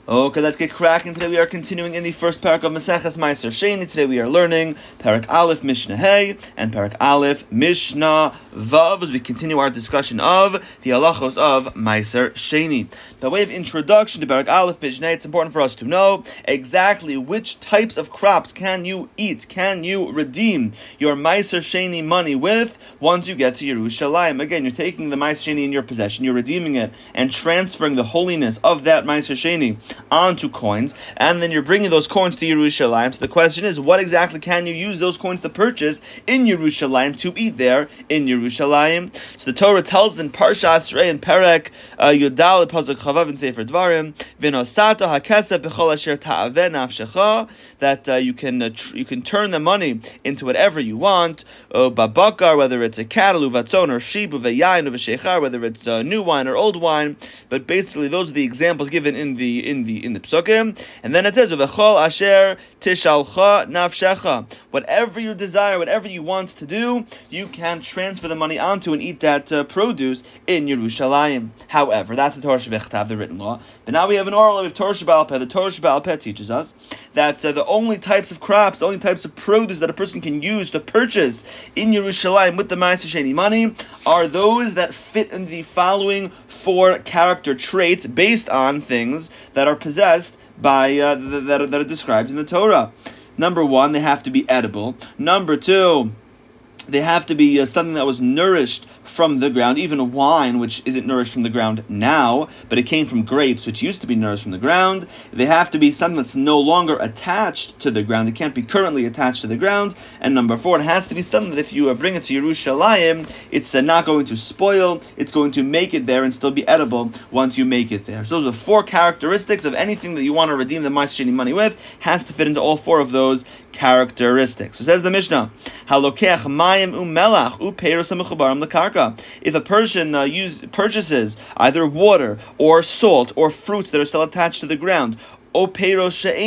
Okay, let's get cracking. Today we are continuing in the first parak of Maseches Meiser Sheni. Today we are learning Parak Aleph Mishnah Hey and Parak Aleph Mishnah Vav as we continue our discussion of the halachos of Meiser Sheni. By way of introduction to Parak Aleph Mishnah, it's important for us to know exactly which types of crops can you eat, can you redeem your Meiser Sheni money with once you get to Yerushalayim. Again, you're taking the Meiser Sheni in your possession, you're redeeming it and transferring the holiness of that Meiser Sheni onto coins, and then you're bringing those coins to Yerushalayim. So the question is, what exactly can you use those coins to purchase in Yerushalayim, to eat there in Yerushalayim? So the Torah tells in Parsha Asrei in Perek Yudal Pasuk Chavav in Sefer Dvarim, V'nosata hakesef b'chol asher ta'aveh nafshecha, that you can turn the money into whatever you want, babakar, whether it's a cattle, uvatzon, or sheep, uveyayin, uveshechar, whether it's new wine or old wine. But basically, those are the examples given in the psukim, and then it says uvechol asher tishalcha nafshecha. Whatever you desire, whatever you want to do, you can transfer the money onto and eat that produce in Yerushalayim. However, that's the Torah Shebechtav, the written law. But now we have an oral of Torah Sheba'al Peh. The Torah Sheba'al Peh teaches us that the only types of crops, the only types of produce that a person can use to purchase in Yerushalayim with the Meiser Sheni money are those that fit in the following four character traits based on things that are possessed by that are described in the Torah. Number one, they have to be edible. Number two, they have to be something that was nourished from the ground, even wine, which isn't nourished from the ground now, but it came from grapes, which used to be nourished from the ground. They have to be something that's no longer attached to the ground. It can't be currently attached to the ground. And number four, it has to be something that if you bring it to Yerushalayim, it's not going to spoil. It's going to make it there and still be edible once you make it there. So those are four characteristics of anything that you want to redeem the Meiser Sheni money with. Has to fit into all four of those characteristics. So says the Mishnah, Halokeach mayim umelach upeiros hamechubarim lekarka. If a person purchases either water or salt or fruits that are still attached to the ground, or fruits that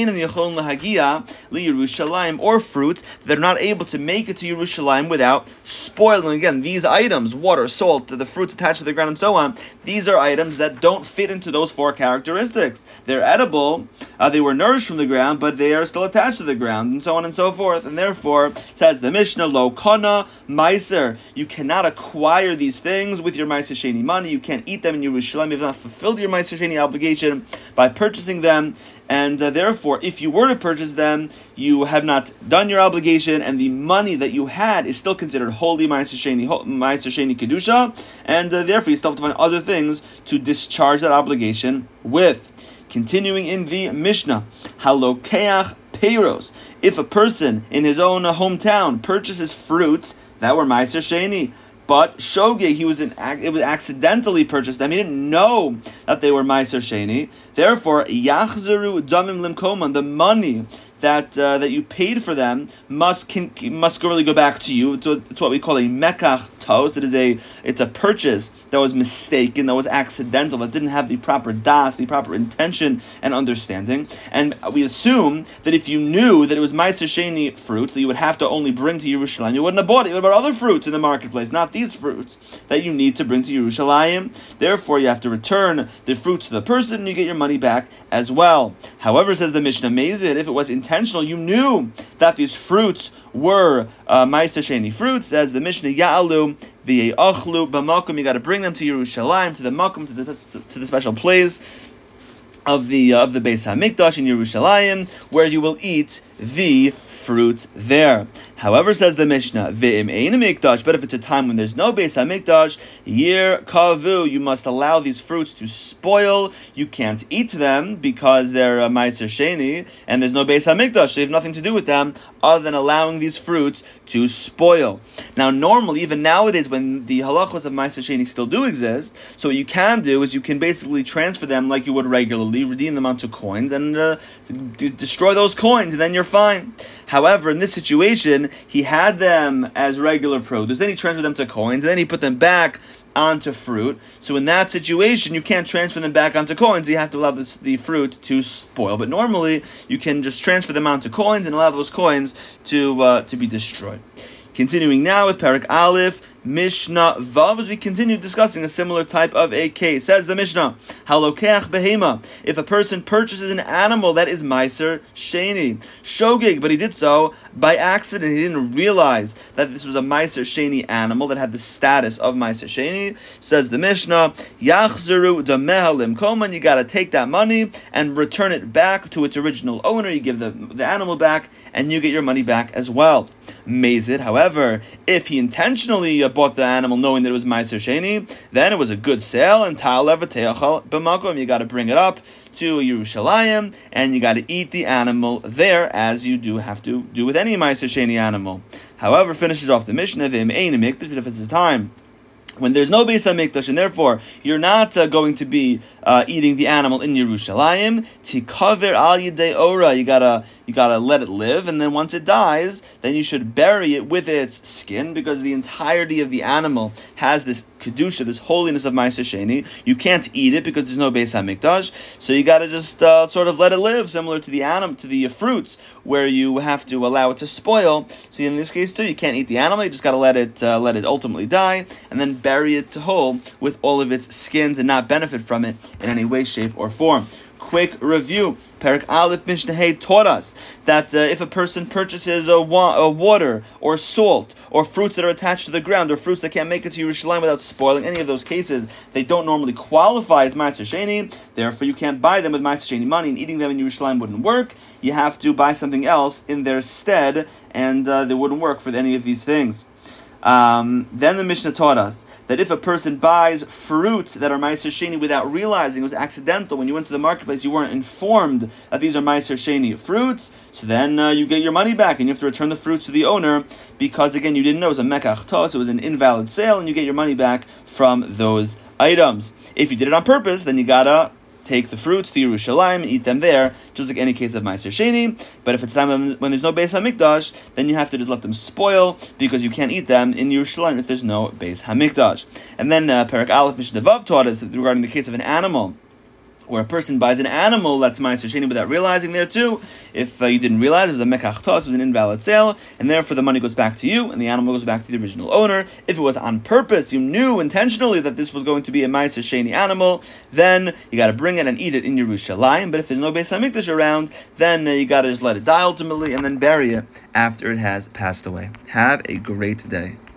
are not able to make it to Yerushalayim without spoiling. Again, these items, water, salt, the fruits attached to the ground, and so on, these are items that don't fit into those four characteristics. They're edible, they were nourished from the ground, but they are still attached to the ground, and so on and so forth. And therefore, says the Mishnah, Lo kana meiser, you cannot acquire these things with your Meiser Sheni money. You can't eat them in Yerushalayim. You have not fulfilled your Meiser Sheni obligation by purchasing them. And therefore, if you were to purchase them, you have not done your obligation, and the money that you had is still considered holy Meiser Sheni Kedusha, and therefore you still have to find other things to discharge that obligation with. Continuing in the Mishnah, Halokeach Peiros. If a person in his own hometown purchases fruits that were Meiser Sheni, but shogeg, it was accidentally purchased them. He didn't know that they were Meiser Sheni. Therefore, yachzeru damim limkoman, the money that you paid for them must really go back to you. It's what we call a mekach tos. It's a purchase that was mistaken, that was accidental, that didn't have the proper das, the proper intention and understanding. And we assume that if you knew that it was Meiser Sheni fruits that you would have to only bring to Yerushalayim, you wouldn't have bought it. You would have bought other fruits in the marketplace, not these fruits that you need to bring to Yerushalayim. Therefore, you have to return the fruits to the person and you get your money back as well. However, says the Mishnah Mezid, if it was intentional, you knew that these fruits were Meiser Sheni fruits, as the Mishnah Ya'alu v'ye'achlu b'makom, you got to bring them to Yerushalayim, to the makom, to the special place of the Beis HaMikdash in Yerushalayim, where you will eat the fruits there. However, says the Mishnah, Ve'im ein mikdash, but if it's a time when there's no Beis HaMikdash, Yer kavu, you must allow these fruits to spoil. You can't eat them because they're Meiser Sheni, and there's no Beis HaMikdash, so you have nothing to do with them other than allowing these fruits to spoil. Now, normally, even nowadays, when the halachos of Meiser Sheni still do exist, so what you can do is you can basically transfer them like you would regularly, redeem them onto coins, and destroy those coins, and then you're fine. However, in this situation, he had them as regular produce, then he transferred them to coins, and then he put them back onto fruit. So in that situation, you can't transfer them back onto coins. You have to allow the fruit to spoil. But normally, you can just transfer them onto coins and allow those coins to be destroyed. Continuing now with Parak Aleph Mishnah Vav, as we continue discussing a similar type of a case. Says the Mishnah, Halokeach behema, if a person purchases an animal that is Meiser Sheni, Shogig, but he did so by accident, he didn't realize that this was a Meiser Sheni animal that had the status of Meiser Sheni. Says the Mishnah, Yachzeru Damehalim Koman, you gotta take that money and return it back to its original owner. You give the animal back and you get your money back as well. Mazid, however, if he intentionally bought the animal knowing that it was Meiser Sheni, then it was a good sale, and Ta'alev Te'achal B'makom, you got to bring it up to Yerushalayim, and you got to eat the animal there, as you do have to do with any Meiser Sheni animal. However, finishes off the Mishnah, but if it's a time when there's no Beis HaMikdash, and therefore you're not going to be eating the animal in Yerushalayim, tikaver al yidei ora, you gotta let it live, and then once it dies, then you should bury it with its skin, because the entirety of the animal has this kedusha, this holiness of Meiser Sheni. You can't eat it because there's no Beis HaMikdash, so you gotta just sort of let it live, similar to the fruits, where you have to allow it to spoil. So in this case too, you can't eat the animal, you just gotta let it ultimately die, and then bury it whole with all of its skins and not benefit from it in any way, shape, or form. Quick review. Perek Aleph Mishnah Hey taught us that if a person purchases a water or salt or fruits that are attached to the ground or fruits that can't make it to Yerushalayim without spoiling, any of those cases, they don't normally qualify as Meiser Sheni. Therefore, you can't buy them with Meiser Sheni money, and eating them in Yerushalayim wouldn't work. You have to buy something else in their stead, and they wouldn't work for any of these things. Then the Mishnah taught us that if a person buys fruits that are Meiser Sheni without realizing it was accidental, when you went to the marketplace, you weren't informed that these are Meiser Sheni fruits, so then you get your money back, and you have to return the fruits to the owner, because again, you didn't know it was a mekach tos, it was an invalid sale, and you get your money back from those items. If you did it on purpose, then you gotta take the fruits to Yerushalayim and eat them there, just like any case of Meiser Sheni. But if it's time when there's no Beis HaMikdash, then you have to just let them spoil, because you can't eat them in Yerushalayim if there's no Beis HaMikdash. And then Perek Aleph Mishnah Vav taught us regarding the case of an animal, where a person buys an animal that's Meiser Sheni without realizing there too. If you didn't realize it was a mekach tos, it was an invalid sale, and therefore the money goes back to you, and the animal goes back to the original owner. If it was on purpose, you knew intentionally that this was going to be a Meiser Sheni animal, then you got to bring it and eat it in Yerushalayim. But if there's no Beis HaMikdash around, then you got to just let it die ultimately, and then bury it after it has passed away. Have a great day.